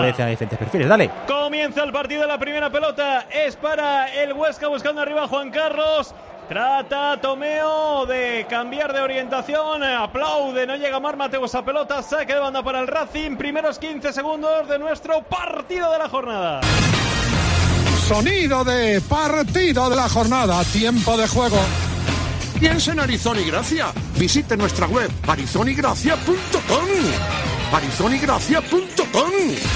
Aparecen a diferentes perfiles, dale. Comienza el partido, la primera pelota es para el Huesca, buscando arriba a Juan Carlos. Trata Tomeo de cambiar de orientación, aplaude, no llega Mar Mateus a pelota, saque de banda para el Racing, primeros 15 segundos de nuestro partido de la jornada. Sonido de partido de la jornada, tiempo de juego. Piensa en Arizona y Gracia. Visite nuestra web arizonigracia.com. arizonigracia.com.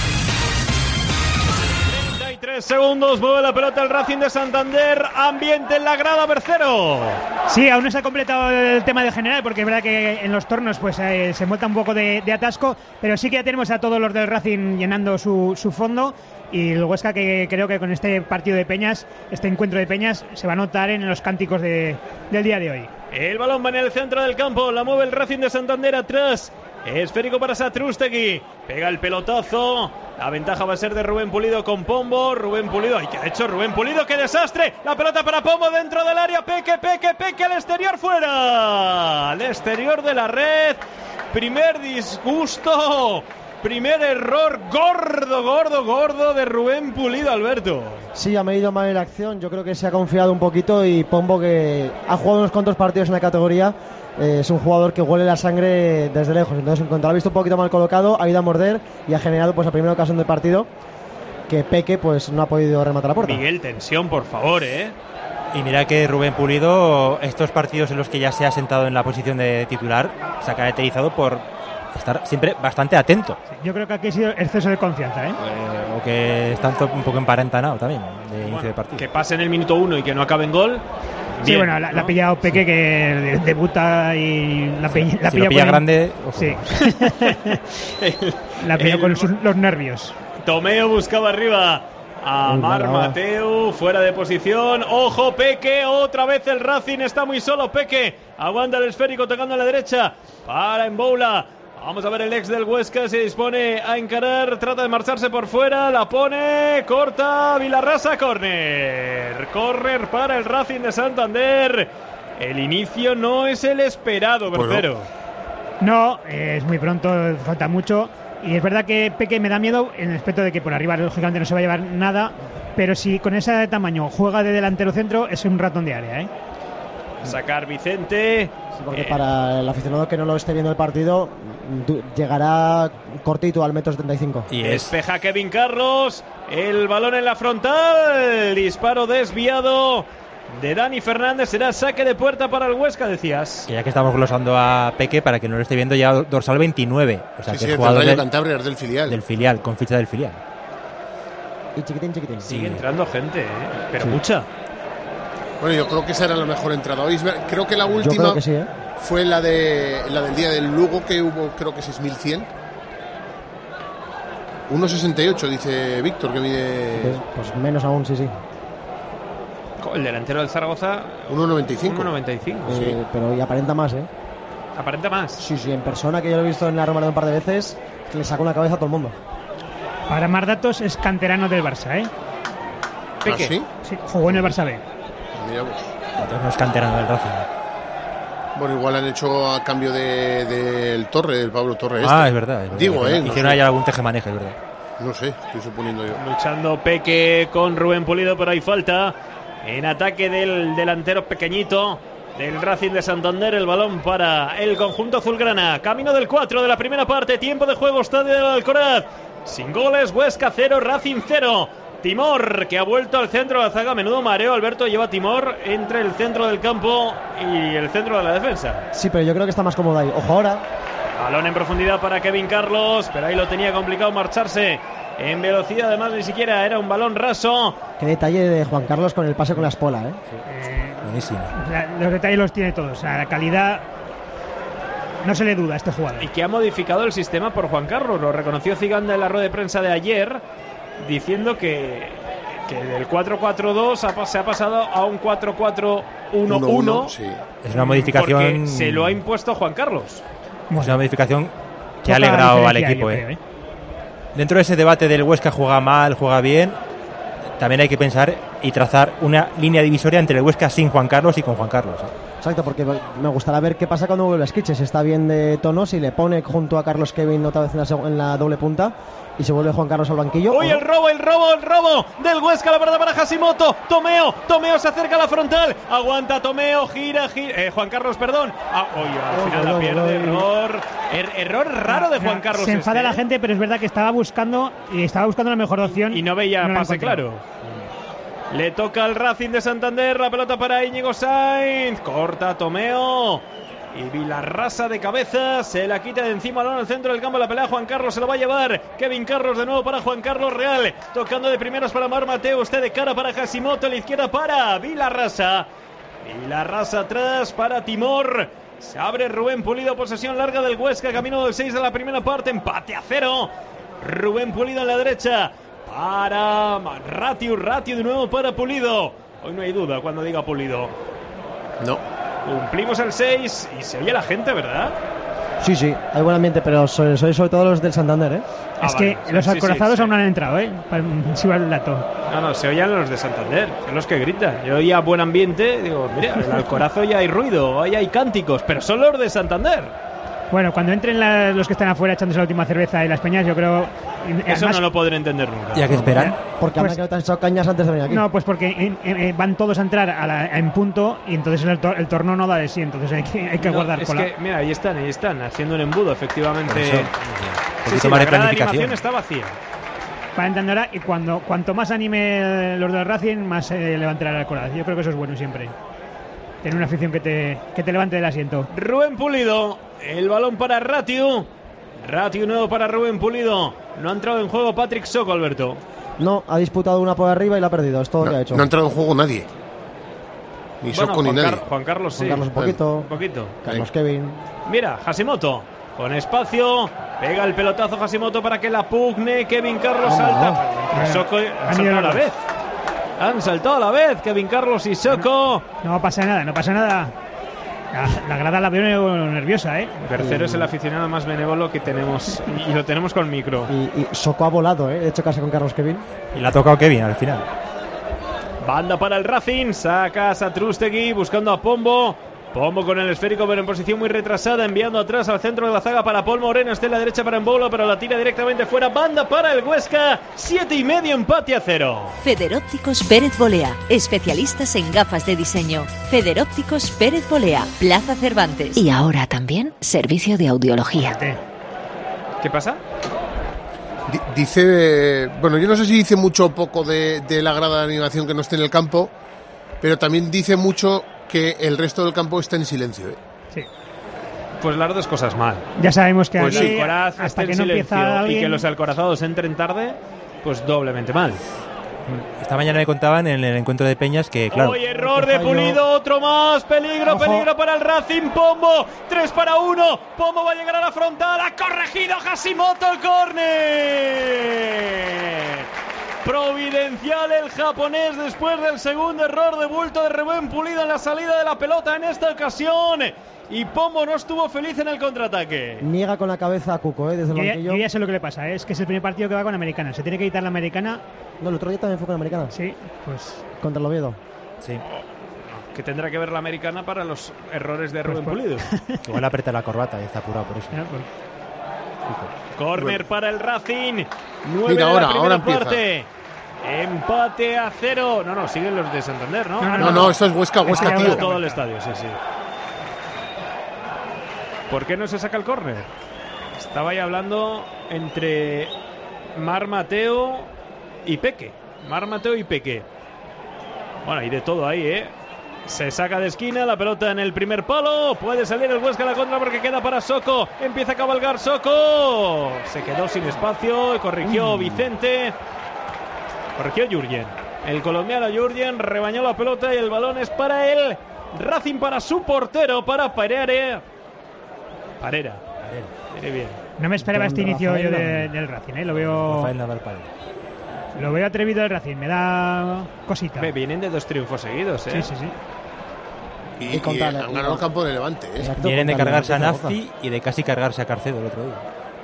33 segundos, mueve la pelota el Racing de Santander, ambiente en la grada, Bercero. Sí, aún no se ha completado el tema de general, porque es verdad que en los tornos pues se monta un poco de atasco, pero sí que ya tenemos a todos los del Racing llenando su fondo, y el Huesca, que creo que con este partido de Peñas, este encuentro de Peñas, se va a notar en los cánticos del día de hoy. El balón va en el centro del campo, la mueve el Racing de Santander atrás. Esférico para Satrústegui, pega el pelotazo, la ventaja va a ser de Rubén Pulido con Pombo. Rubén Pulido, ¿qué ha hecho Rubén Pulido? ¡Qué desastre! La pelota para Pombo dentro del área, Peque, al exterior, fuera, al exterior de la red. Primer disgusto, primer error gordo de Rubén Pulido, Alberto. Sí, ha medido mal en la acción, yo creo que se ha confiado un poquito, y Pombo, que ha jugado unos cuantos partidos en la categoría, es un jugador que huele la sangre desde lejos. Entonces, en cuanto lo ha visto un poquito mal colocado, ha ido a morder y ha generado pues la primera ocasión del partido, que Peque pues no ha podido rematar la puerta. Miguel, tensión, por favor, Y mira que Rubén Pulido, estos partidos en los que ya se ha sentado en la posición de titular, se ha caracterizado por estar siempre bastante atento. Sí, yo creo que aquí ha sido exceso de confianza, o que está un poco emparentanado también de inicio de partido. Que pase en el minuto 1 y que no acabe en gol. Sí, Bien, bueno, la ha pillado Peque, que debuta, y la pilla, si lo pilla grande, ojo. Sí. La pilló con los nervios. Tomeo buscaba arriba a Mar Mateu, fuera de posición. Ojo, Peque, otra vez el Racing está muy solo. Peque aguanta el esférico tocando a la derecha para Emboula. Vamos a ver, el ex del Huesca se dispone a encarar, trata de marcharse por fuera, la pone, corta, Vilarrasa, córner para el Racing de Santander. El inicio no es el esperado, Bercero. No, es muy pronto, falta mucho, y es verdad que Peque me da miedo en el aspecto de que por arriba lógicamente no se va a llevar nada, pero si con ese tamaño juega de delantero centro, es un ratón de área, Sacar Vicente. Sí, porque para el aficionado que no lo esté viendo el partido, llegará cortito al 1,75 m. Y despeja Kevin Carlos, el balón en la frontal, disparo desviado de Dani Fernández, será saque de puerta para el Huesca, decías. Que ya que estamos glosando a Peque, para que no lo esté viendo, ya dorsal 29. O sea, sí, que el jugador Rayo Cantabria, del filial. Del filial, con ficha del filial. Y chiquitín. Sigue entrando gente, pero mucha. Bueno, yo creo que esa era la mejor entrada hoy. Creo que la última que sí, fue la del día del Lugo, que hubo creo que 6.100. 1,68 dice Víctor, que mide. Pues menos aún, sí. El delantero del Zaragoza 1,95. 1,95. Sí. Pero y aparenta más, ¿Aparenta más? Sí, en persona, que yo lo he visto en la Romareda un par de veces, que le sacó la cabeza a todo el mundo. Para más datos, es canterano del Barça, Peque. ¿Ah, sí? Sí, jugó en el Barça B. Miramos. Entonces no es canterano del Racing. Bueno, igual han hecho a cambio del Torre, del Pablo Torre. Es verdad. Digo, hicieron ahí algún tejemaneje, es verdad. No sé, estoy suponiendo yo. Luchando Peque con Rubén Pulido, pero hay falta en ataque del delantero pequeñito del Racing de Santander. El balón para el conjunto azulgrana. Camino del 4 de la primera parte. Tiempo de juego, Estadio del Alcoraz. Sin goles, Huesca 0, Racing 0. Timor, que ha vuelto al centro de la zaga. Menudo mareo, Alberto, lleva Timor entre el centro del campo y el centro de la defensa. Sí, pero yo creo que está más cómodo ahí. Ojo ahora. Balón en profundidad para Kevin Carlos, pero ahí lo tenía complicado marcharse en velocidad. Además, ni siquiera era un balón raso. Qué detalle de Juan Carlos con el pase con la espola, Buenísimo. Los detalles los tiene todos. O sea, la calidad no se le duda a este jugador. Y que ha modificado el sistema por Juan Carlos. Lo reconoció Ciganda en la rueda de prensa de ayer, diciendo que del 4-4-2 se ha pasado a un 4-4-1-1. Sí. Es una modificación. Porque se lo ha impuesto Juan Carlos. Es una modificación que ha alegrado al equipo. Dentro de ese debate del Huesca juega mal, juega bien, también hay que pensar y trazar una línea divisoria entre el Huesca sin Juan Carlos y con Juan Carlos. Exacto, porque me gustaría ver qué pasa cuando vuelve a Esquiche. Si está bien de tono, si le pone junto a Carlos Kevin otra vez en la doble punta y se vuelve Juan Carlos al banquillo. ¡Uy, el robo del Huesca! La verdad para Hashimoto. Tomeo se acerca a la frontal. Aguanta Tomeo, gira. Juan Carlos, perdón. Al final la pierde. Error raro de Juan Carlos. Se enfada la gente, pero es verdad que estaba buscando la mejor opción. Y no veía pase claro. Le toca al Racing de Santander, la pelota para Íñigo Sainz, corta Tomeo y Vilarrasa de cabeza, se la quita de encima al centro del campo, la pelea Juan Carlos, se lo va a llevar Kevin Carlos de nuevo para Juan Carlos Real, tocando de primeros para Mar Mateo, usted de cara para Hashimoto, a la izquierda para Vilarrasa atrás para Timor, se abre Rubén Pulido, posesión larga del Huesca, camino del 6 de la primera parte, empate a 0, Rubén Pulido en la derecha, para Ratiu de nuevo para Pulido. Hoy no hay duda cuando diga Pulido. No. Cumplimos el 6 y se oye la gente, ¿verdad? Sí, hay buen ambiente, pero soy sobre todo los del Santander, ¿eh? Que los alcorazados aún no han entrado, ¿eh? Si va el dato. No, se oían los de Santander, son los que gritan. Yo oía buen ambiente, digo, mira, en el Alcorazo ya hay ruido, ahí hay cánticos, pero son los de Santander. Bueno, cuando entren los que están afuera echándose la última cerveza y las peñas, yo creo... Eso no lo podré entender nunca. ¿Ya que esperan? Porque pues, han echado cañas antes de venir aquí. No, pues porque van todos a entrar en punto y entonces el torno no da de sí, entonces hay que guardar cola. Es que, mira, ahí están, haciendo un embudo, efectivamente. La grada de animación está vacía. Para entender, y cuanto más anime los del Racing, más levantará el corazón. Yo creo que eso es bueno siempre. Tener una afición que te levante del asiento. Rubén Pulido, el balón para Ratiu nuevo para Rubén Pulido. No ha entrado en juego Patrick Soko, Alberto. No, ha disputado una por arriba y la ha perdido, es todo lo que ha hecho. No ha entrado en juego nadie. Ni Soko ni nadie. Juan Carlos sí. Juan Carlos un poquito. Carlos Kevin. Mira, Hashimoto, con espacio, pega el pelotazo Hashimoto para que la pugne. Kevin Carlos salta. Soko han saltado a la vez. Han saltado a la vez Kevin Carlos y Soko. No pasa nada. La grada la veo nerviosa, ¿eh? Tercero es el aficionado más benévolo que tenemos y lo tenemos con micro. Y Soko ha volado, ¿eh? De hecho, casi con Carlos Kevin. Y le ha tocado Kevin al final. Banda para el Racing, saca a Satrústegui buscando a Pombo con el esférico pero en posición muy retrasada, enviando atrás al centro de la zaga para Paul Moreno, está en la derecha para Embolo, pero la tira directamente fuera. Banda para el Huesca, 7,5, empate a 0. Federópticos Pérez Bolea, especialistas en gafas de diseño. Federópticos Pérez Bolea, Plaza Cervantes. Y ahora también servicio de audiología. ¿Qué pasa? Dice, bueno, yo no sé si dice mucho o poco de la grada de animación que no esté en el campo, pero también dice mucho que el resto del campo está en silencio, ¿eh? Sí. Pues las dos cosas mal. Ya sabemos que pues aquí, hasta que no empieza alguien... y que los alcorazados entren tarde, pues doblemente mal. Esta mañana me contaban en el encuentro de Peñas que, claro... ¡Oye, error de Pulido! ¡Otro más! ¡Peligro para el Racing! ¡Pombo! 3-1. Pombo va a llegar a la frontal. ¡Ha corregido Hashimoto el córner! Providencial el japonés después del segundo error de bulto de Rubén Pulido en la salida de la pelota en esta ocasión. Y Pombo no estuvo feliz en el contraataque. Niega con la cabeza a Cuco, desde el banquillo. Yo ya sé lo que le pasa, es que es el primer partido que va con Americana. Se tiene que quitar la Americana. No, el otro día también fue con Americana. Sí, pues... Contra el Oviedo. Sí. Que tendrá que ver la Americana para los errores de Rubén Pulido. Igual aprieta la corbata y está apurado por eso. Córner para el Racing. 9 Mira, de la primera empieza. parte. Empate a 0. No, siguen los de Santander, ¿no? No, esto es Huesca, tío. Todo el estadio, sí. ¿Por qué no se saca el córner? Estaba ahí hablando entre Mar Mateo y Peque. Bueno, y de todo ahí, ¿eh? Se saca de esquina, la pelota en el primer palo. Puede salir el Huesca a la contra porque queda para Soko. Empieza a cabalgar Soko. Se quedó sin espacio. Corrigió Vicente. Corrigió Jurgen. El colombiano Jurgen rebañó la pelota y el balón es para el Racing, para su portero, para Parera. Viene bien. No me esperaba este inicio yo del Racing, ¿eh? Lo veo atrevido el Racing, me da cosita. Vienen de 2 triunfos seguidos, ¿eh? Sí. Y han ganado el campo de Levante, ¿eh? Exacto, Vienen de cargarse a Nafti y de casi cargarse a Carcedo el otro día.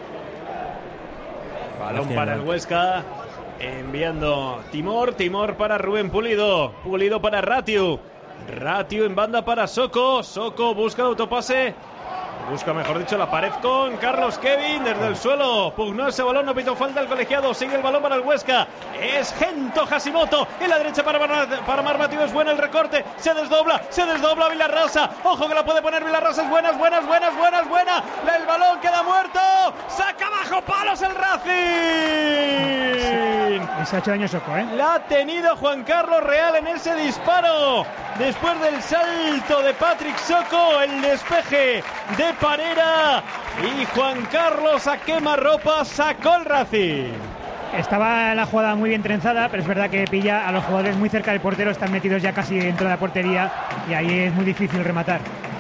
Balón para el Huesca, enviando Timor para Rubén Pulido para Ratiu Ratiu en banda para Soko. Soko busca el autopase. Busca, mejor dicho, la pared con Carlos Kevin desde el suelo. Pugnó ese balón, no pitó falta el colegiado. Sigue el balón para el Huesca. Es Gento Hashimoto. En la derecha para Marmatiu. Es bueno el recorte. Se desdobla Vilarrasa. Ojo que la puede poner Vilarrasa. Es buena. El balón queda muerto. Saca bajo palos el Racing. Se ha hecho daño Soko, ¿eh? La ha tenido Juan Carlos Real en ese disparo. Después del salto de Patrick Soko, el despeje de Parera y Juan Carlos a quemarropa sacó el Racing. Estaba la jugada muy bien trenzada, pero es verdad que pilla a los jugadores muy cerca del portero, están metidos ya casi dentro de la portería y ahí es muy difícil rematar.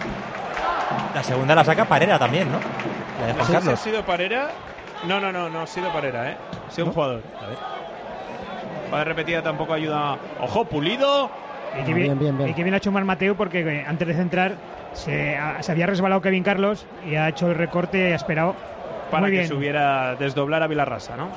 La segunda la saca Parera también, ¿no? La de Juan ¿No Carlos. ha sido Parera? No ha sido Parera, ¿eh? Ha sido un jugador. A ver. Jugada repetida tampoco ayuda. Ojo, Pulido. Y que bien ha hecho Marmatiu porque antes de centrar se había resbalado Kevin Carlos y ha hecho el recorte y ha esperado para muy que bien. se hubiera desdoblar a Vilarrasa, ¿no?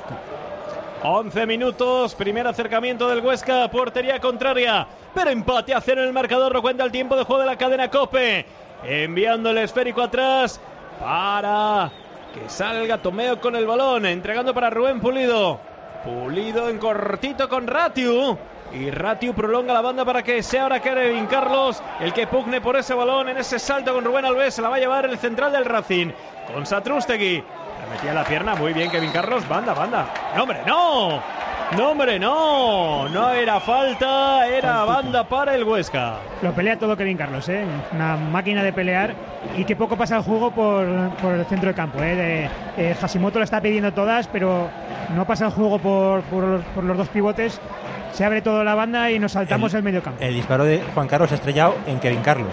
11 minutos, primer acercamiento del Huesca, portería contraria, pero empate a 0 en el marcador, lo cuenta el tiempo de juego de la cadena COPE, enviando el esférico atrás para que salga Tomeo con el balón, entregando para Rubén Pulido en cortito con Ratiu. Y Ratiu prolonga la banda para que sea ahora Kevin Carlos el que pugne por ese balón en ese salto con Rubén Alves. Se la va a llevar el central del Racing con Satrústegui. Le metía la pierna muy bien Kevin Carlos. Banda. ¡No, hombre, no! ¡No, hombre, no! No era falta, era banda para el Huesca. Lo pelea todo Kevin Carlos, ¿eh? Una máquina de pelear y que poco pasa el juego por el centro de campo, ¿eh? Hashimoto lo está pidiendo todas, pero no pasa el juego por los dos pivotes. Se abre toda la banda y nos saltamos el medio campo. El disparo de Juan Carlos ha estrellado en Kevin Carlos.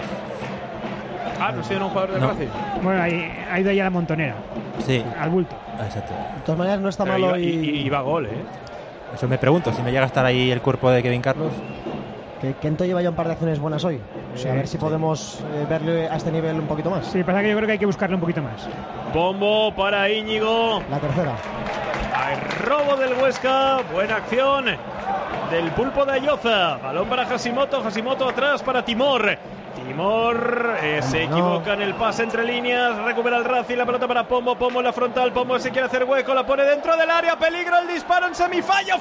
¿No ha sido un jugador del Racing? Bueno, ha ido ya a la montonera. Sí. Al bulto. Exacto. De todas maneras no está malo y va gol, ¿eh? Eso me pregunto, si me llega a estar ahí el cuerpo de Kevin Carlos. Que Kento lleva ya un par de acciones buenas hoy. Sí, a ver si podemos verle a este nivel un poquito más. Sí, pasa que yo creo que hay que buscarle un poquito más. Bombo para Íñigo. La tercera. Hay robo del Huesca. Buena acción del Pulpo de Ayoza. Balón para Hashimoto. Hashimoto atrás para Timor. Timor se equivoca en el pase entre líneas. Recupera el Racing. La pelota para Pombo. Pombo en la frontal. Pombo se quiere hacer hueco. La pone dentro del área. Peligro el disparo en semifalla.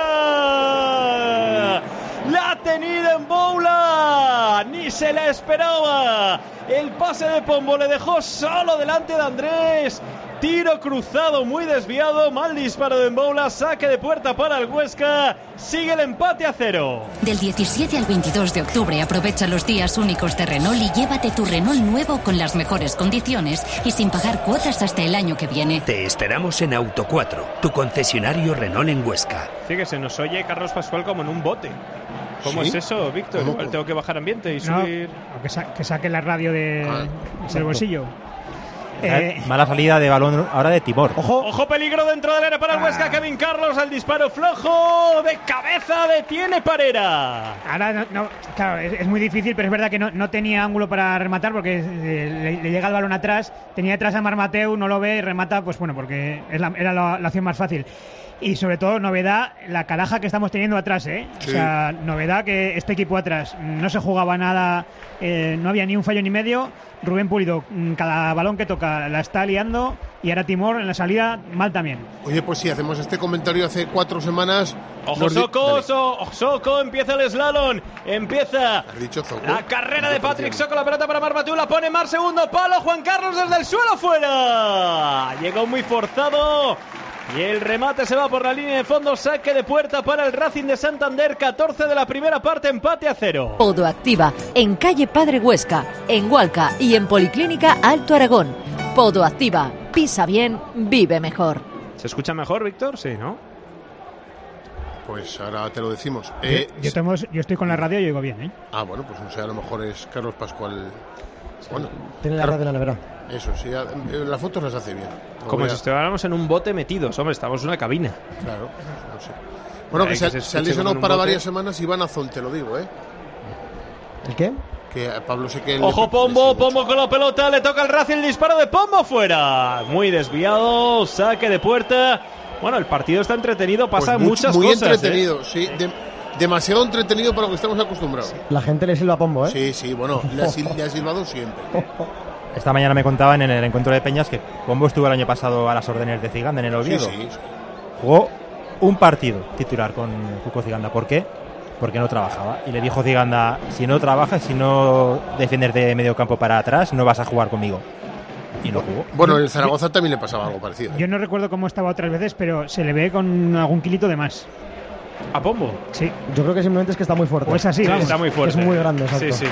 ¡Fuera! La ha tenido en Boula. Ni se la esperaba. El pase de Pombo le dejó solo delante de Andrés. Tiro cruzado muy desviado, mal disparo de Mboula, saque de puerta para el Huesca, sigue el empate a 0. Del 17 al 22 de octubre aprovecha los días únicos de Renault y llévate tu Renault nuevo con las mejores condiciones y sin pagar cuotas hasta el año que viene. Te esperamos en Auto 4, tu concesionario Renault en Huesca. Sí, que se nos oye Carlos Pascual como en un bote. ¿Cómo es eso, Víctor? Igual tengo que bajar ambiente y subir... Que saque la radio del bolsillo. Mala salida de balón ahora de Timor. Ojo, peligro dentro del área para el Huesca. Kevin Carlos, el disparo flojo de cabeza, detiene Parera. Ahora claro, es muy difícil, pero es verdad que no tenía ángulo para rematar porque le llega el balón atrás. Tenía atrás a Marmatiu, no lo ve y remata, pues bueno, porque era la acción más fácil. Y sobre todo, novedad, la caraja que estamos teniendo atrás, ¿eh? Sí. O sea, novedad que este equipo atrás no se jugaba nada, no había ni un fallo ni medio. Rubén Pulido, cada balón que toca la está liando y ahora Timor en la salida mal también. Oye, pues si hacemos este comentario hace 4 semanas... Ojo, Soko, empieza el slalom, empieza ¿Has dicho Soko? La carrera de Patrick Soko, la pelota para Marmatiu, la pone Mar, segundo palo, Juan Carlos desde el suelo, fuera. Llegó muy forzado. Y el remate se va por la línea de fondo, saque de puerta para el Racing de Santander, 14 de la primera parte, empate a 0. Podoactiva, en calle Padre Huesca, en Hualca y en Policlínica Alto Aragón. Podoactiva, pisa bien, vive mejor. ¿Se escucha mejor, Víctor? Sí, ¿no? Pues ahora te lo decimos. Yo estoy con la radio y oigo bien, ¿eh? Bueno, pues no sé, a lo mejor es Carlos Pascual. Bueno, tiene la radio en la nevera. Eso, sí, las fotos las hace bien. Como si estuviéramos en un bote metidos, hombre, estamos en una cabina. Claro, no sé. Bueno, que se lesionó para varias semanas y van a Zol, te lo digo, ¿eh? ¿El qué? Que Pablo sé que... Ojo, Pombo con la pelota, le toca al Racing, el disparo de Pombo fuera. Muy desviado, saque de puerta. Bueno, el partido está entretenido, pasan muchas muy cosas. Muy entretenido, sí. demasiado entretenido para lo que estamos acostumbrados. La gente le silba a Pombo, ¿eh? Sí, sí, bueno, le ha silbado siempre. Esta mañana me contaban en el encuentro de Peñas que Pombo estuvo el año pasado a las órdenes de Ziganda en el Oviedo. Sí. Jugó un partido titular con Cuco Ziganda. ¿Por qué? Porque no trabajaba. Y le dijo Ziganda, si no trabajas, si no defiendes de medio campo para atrás, no vas a jugar conmigo. Y no jugó. Bueno, en el Zaragoza también le pasaba algo parecido. Yo no recuerdo cómo estaba otras veces, pero se le ve con algún kilito de más. ¿A Pombo? Sí. Yo creo que simplemente es que está muy fuerte. Pues así, Sí, vamos. está muy fuerte. Es muy grande, exacto. Sí.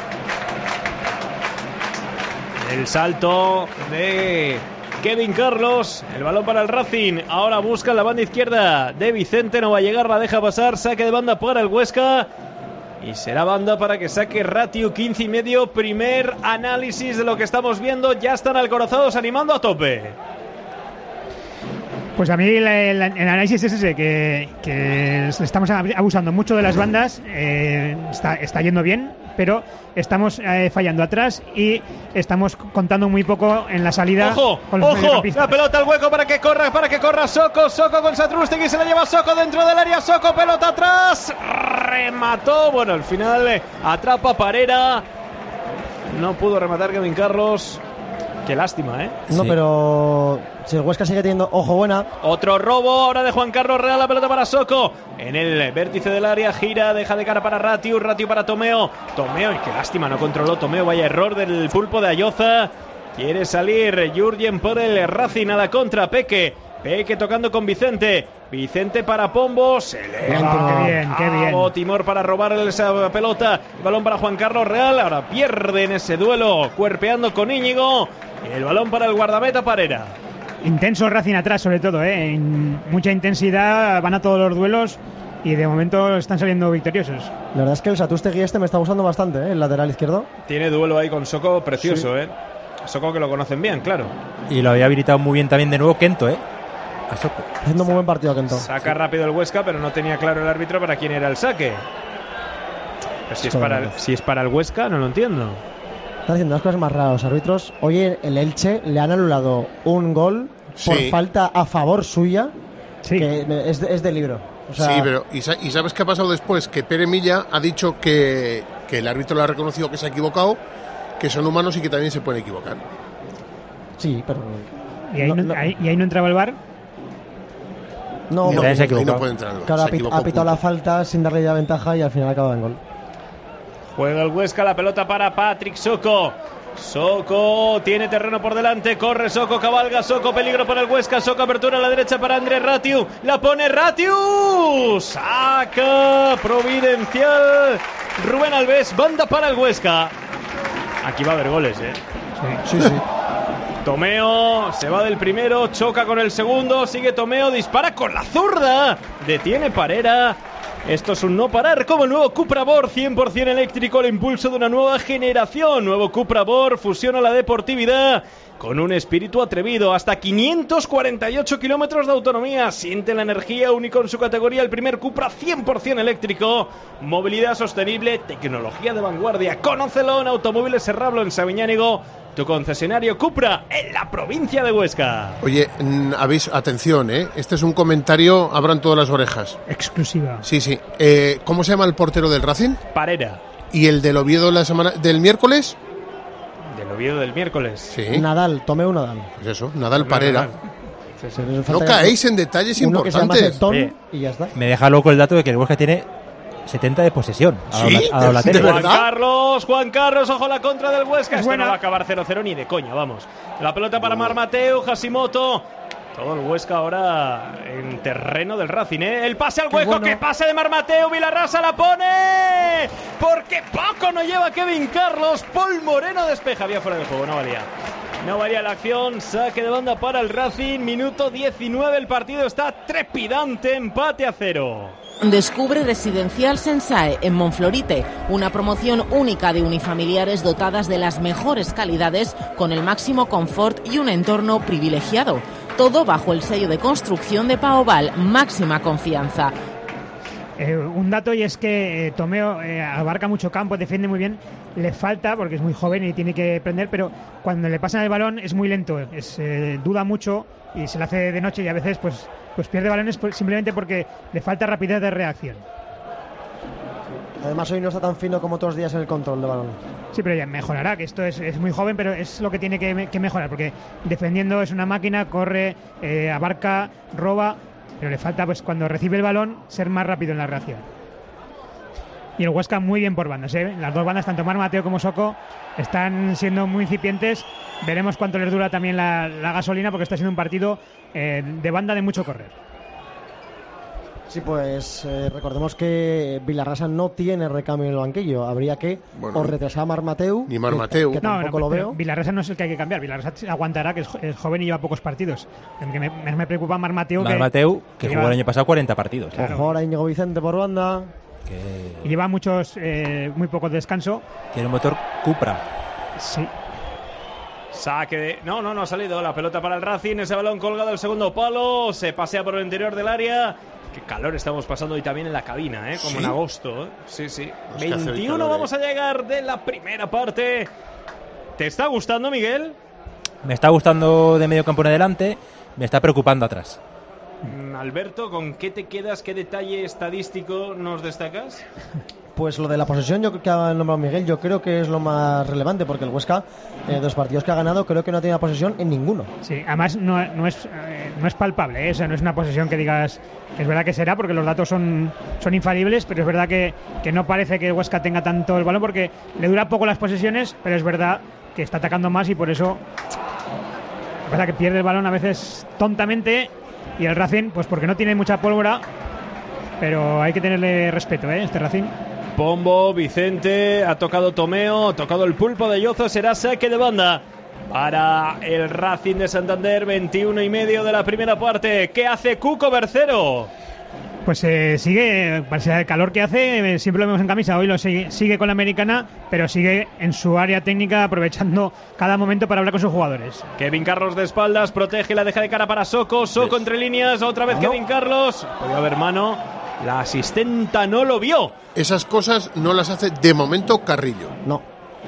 El salto de Kevin Carlos, el balón para el Racing, ahora busca la banda izquierda de Vicente, no va a llegar, la deja pasar, saque de banda para el Huesca y será banda para que saque Ratiu, 15,5, primer análisis de lo que estamos viendo, ya están alcorazados animando a tope. Pues a mí el análisis es ese, que estamos abusando mucho de las bandas, está yendo bien, pero estamos fallando atrás y estamos contando muy poco en la salida. ¡Ojo! Con los ¡Ojo! mediocampistas. La pelota al hueco para que corra Soco con Satrústegui, se la lleva Soco dentro del área, Soco, pelota atrás, remató, bueno, al final atrapa Parera, no pudo rematar Kevin Carlos. Qué lástima, ¿eh? No, Sí. pero si el Huesca sigue teniendo ojo buena. Otro robo ahora de Juan Carlos Real, la pelota para Soco. En el vértice del área, gira, deja de cara para Ratiu para Tomeo. Qué lástima, no controló Tomeo, vaya error del pulpo de Ayoza. Quiere salir Jurgen por el Racing a la contra, Peque tocando con Vicente para Pombo, se le va Qué bien. a Timor para robarle esa pelota, el balón para Juan Carlos Real, ahora pierde en ese duelo, cuerpeando con Íñigo, y el balón para el guardameta Parera. Intenso Racing atrás, sobre todo, mucha intensidad, van a todos los duelos y de momento están saliendo victoriosos. La verdad es que el Satrústegui me está gustando bastante, el lateral izquierdo. Tiene duelo ahí con Soco precioso, Soco que lo conocen bien, claro. Y lo había habilitado muy bien también de nuevo Kento, a Soco. Haciendo muy buen partido Kento. Saca rápido el Huesca, pero no tenía claro el árbitro para quién era el saque. Pero si es para el Huesca, no lo entiendo. Están haciendo las cosas más raras los árbitros. Hoy el Elche le han anulado un gol por falta a favor suya, que es de libro. O sea, sí, pero ¿y sabes qué ha pasado después? Que Pere Milla ha dicho que el árbitro le ha reconocido que se ha equivocado, que son humanos y que también se pueden equivocar. Sí, pero... ¿Y ahí no entraba el VAR? No, ahí no puede entrar. Claro, ha pitado la falta sin darle ya ventaja y al final acaba en gol. Juega el Huesca, la pelota para Patrick Soco. Soco tiene terreno por delante, corre Soco, cabalga Soco, peligro para el Huesca, Soco, apertura a la derecha para Andrés Ratiu, la pone Ratiu, saca providencial Rubén Alves, banda para el Huesca. Aquí va a haber goles, Sí. Tomeo se va del primero, choca con el segundo, sigue Tomeo, dispara con la zurda, detiene Parera. Esto es un no parar, como el nuevo Cupra Born 100% eléctrico, el impulso de una nueva generación. Nuevo Cupra Born fusiona la deportividad con un espíritu atrevido, hasta 548 kilómetros de autonomía. Siente la energía, único en su categoría, el primer Cupra 100% eléctrico. Movilidad sostenible, tecnología de vanguardia. Conócelo en Automóviles Serrablo, en Sabiñánigo, tu concesionario Cupra en la provincia de Huesca. Oye, atención, este es un comentario, abran todas las orejas. Exclusiva. Sí. ¿Cómo se llama el portero del Racing? Parera. ¿Y el del Oviedo del miércoles? Del Oviedo del miércoles. Sí. Nadal, Tomeu Nadal. Pues eso, Nadal Parera. No caéis en detalles importantes. Y ya está. Me deja loco el dato de que el Huesca tiene 70 de posesión. ¿Sí? ¿De verdad? Juan Carlos, ojo la contra del Huesca. Esto buena. no va a acabar 0-0 ni de coña, vamos. La pelota para Mar Mateu, Hashimoto. Todo el Huesca ahora en terreno del Racing, El pase al hueco, que pase de Mar Mateu, Vilarrasa la pone. Porque poco no lleva Kevin Carlos. Paul Moreno despeja, había fuera de juego, no valía. No valía la acción, saque de banda para el Racing, minuto 19, el partido está trepidante, empate a 0. Descubre Residencial Sensae en Monflorite, una promoción única de unifamiliares dotadas de las mejores calidades con el máximo confort y un entorno privilegiado. Todo bajo el sello de construcción de Paoval, máxima confianza. Un dato, y es que Tomeo abarca mucho campo, defiende muy bien, le falta porque es muy joven y tiene que aprender, pero cuando le pasan el balón es muy lento, duda mucho y se le hace de noche y a veces pues pierde balones simplemente porque le falta rapidez de reacción. Además hoy no está tan fino como otros días en el control de balón. Sí, pero ya mejorará, que esto es muy joven, pero es lo que tiene que mejorar, porque defendiendo es una máquina, corre, abarca, roba, pero le falta pues cuando recibe el balón ser más rápido en la reacción. Y el Huesca muy bien por bandas, ¿eh? Las dos bandas, tanto Mar Mateo como Soko, están siendo muy incipientes. Veremos cuánto les dura también la gasolina, porque está siendo un partido de banda de mucho correr. Sí, pues recordemos que Vilarrasa no tiene recambio en el banquillo. Habría que o retrasar a Mar Mateu, ni Mar Mateu, que tampoco lo veo. Vilarrasa no es el que hay que cambiar. Vilarrasa aguantará, que es joven y lleva pocos partidos. El que me preocupa Mar Mateu, que jugó el año pasado 40 partidos. Claro. Ojo ahora Íñigo Vicente por banda. Y lleva muy poco descanso. Tiene un motor Cupra. Sí. Saque de... No ha salido la pelota para el Racing. Ese balón colgado al segundo palo. Se pasea por el interior del área. Qué calor estamos pasando hoy también en la cabina, como en agosto. Sí. 21 vamos a llegar de la primera parte. ¿Te está gustando, Miguel? Me está gustando de medio campo en adelante. Me está preocupando atrás. Alberto, ¿con qué te quedas? ¿Qué detalle estadístico nos destacas? Pues lo de la posesión, yo creo que ha nombrado Miguel, yo creo que es lo más relevante, porque el Huesca, de los partidos que ha ganado, creo que no ha tenido posesión en ninguno. Sí, además no es palpable, o sea, no es una posesión que digas que es verdad que será, porque los datos son infalibles, pero es verdad que no parece que el Huesca tenga tanto el balón, porque le dura poco las posesiones, pero es verdad que está atacando más y por eso es verdad que pierde el balón a veces tontamente, y el Racing, pues porque no tiene mucha pólvora, pero hay que tenerle respeto, este Racing. Pombo, Vicente, ha tocado Tomeo, ha tocado el pulpo de Yozo, será saque de banda para el Racing de Santander. 21 y medio de la primera parte. ¿Qué hace Cuco Bercero? Pues sigue, para el calor que hace, siempre lo vemos en camisa, hoy lo sigue con la americana, pero sigue en su área técnica, aprovechando cada momento para hablar con sus jugadores. Kevin Carlos de espaldas, protege, la deja de cara para Soko entre líneas, otra vez Kevin Carlos. Podía haber mano, la asistenta no lo vio. Esas cosas no las hace de momento Carrillo. No.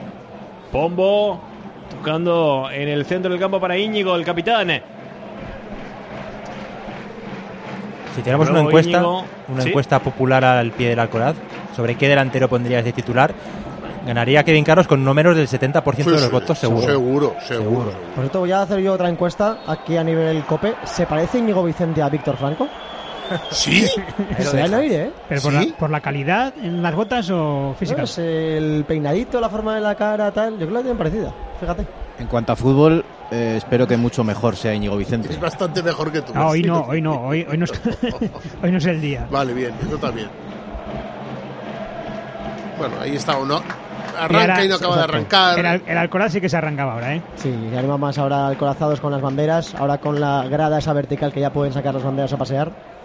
Pombo, tocando en el centro del campo para Íñigo, el capitán. Si tenemos una encuesta popular al pie del Alcoraz sobre qué delantero pondrías de titular, ganaría Kevin Carlos con no menos del 70% de los votos, seguro. Por cierto, voy a hacer yo otra encuesta aquí a nivel COPE. ¿Se parece Íñigo Vicente a Víctor Franco? Sí. Se da el aire, ¿Pero por la calidad en las botas o física? Pues el peinadito, la forma de la cara, tal. Yo creo que la tienen parecida, fíjate. En cuanto a fútbol, espero que mucho mejor sea Íñigo Vicente. Es bastante mejor que tú. No, hoy no es el día. Vale, bien, eso también. Bueno, ahí está uno. Arranca y no acaba de arrancar. El Alcoraz sí que se arrancaba ahora, Sí, y anima más ahora alcorazados con las banderas. Ahora con la grada esa vertical que ya pueden sacar las banderas a pasear.